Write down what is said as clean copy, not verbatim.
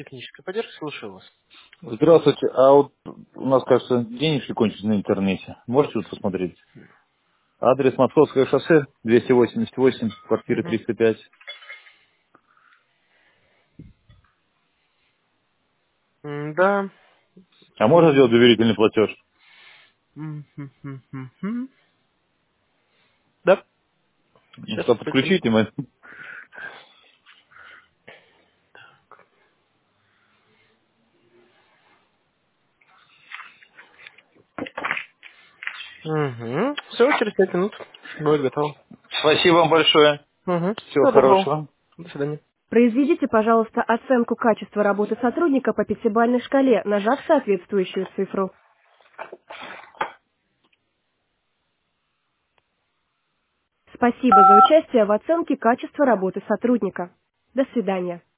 Техническая поддержка, слушаю вас. Здравствуйте. А вот у нас, кажется, денежки кончились на интернете. Можете вот посмотреть? Адрес Московское шоссе, 288, квартира Мгм. 305. Да. А можно сделать доверительный платеж? Мгм. Да, Ну сейчас что, потихоньку. подключите мы. Все, через 5 минут будет готово. Спасибо вам большое. Всего Всего доброго. хорошего. До свидания. Произведите, пожалуйста, оценку качества работы сотрудника по пятибалльной шкале, нажав соответствующую цифру. Спасибо за участие в оценке качества работы сотрудника. До свидания.